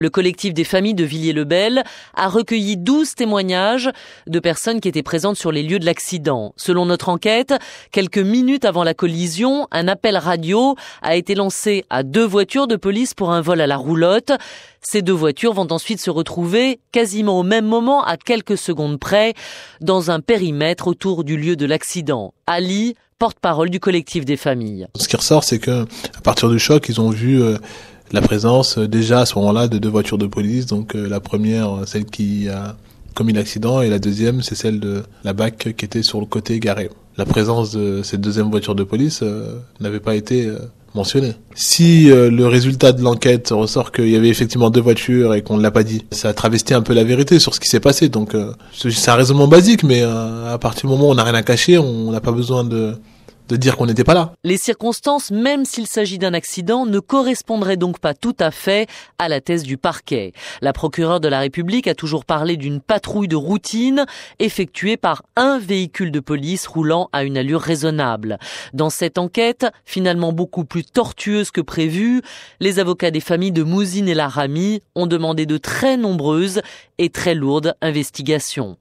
Le collectif des familles de Villiers-le-Bel a recueilli 12 témoignages de personnes qui étaient présentes sur les lieux de l'accident. Selon notre enquête, quelques minutes avant la collision, un appel radio a été lancé à 2 voitures de police pour un vol à la roulotte. Ces 2 voitures vont ensuite se retrouver quasiment au même moment, à quelques secondes près, dans un périmètre autour du lieu de l'accident. Ali, porte-parole du collectif des familles. Ce qui ressort, c'est que à partir du choc, ils ont vu la présence déjà à ce moment-là de 2 voitures de police. Donc la première, celle qui a commis l'accident, et la deuxième, c'est celle de la BAC qui était sur le côté garé. La présence de cette deuxième voiture de police n'avait pas été mentionnée. Si le résultat de l'enquête ressort qu'il y avait effectivement 2 voitures et qu'on ne l'a pas dit, ça travestit un peu la vérité sur ce qui s'est passé. Donc c'est un raisonnement basique, mais à partir du moment où on n'a rien à cacher, on n'a pas besoin de dire qu'on n'était pas là. Les circonstances, même s'il s'agit d'un accident, ne correspondraient donc pas tout à fait à la thèse du parquet. La procureure de la République a toujours parlé d'une patrouille de routine effectuée par un véhicule de police roulant à une allure raisonnable. Dans cette enquête, finalement beaucoup plus tortueuse que prévu, les avocats des familles de Mouzine et Lahrami ont demandé de très nombreuses et très lourdes investigations.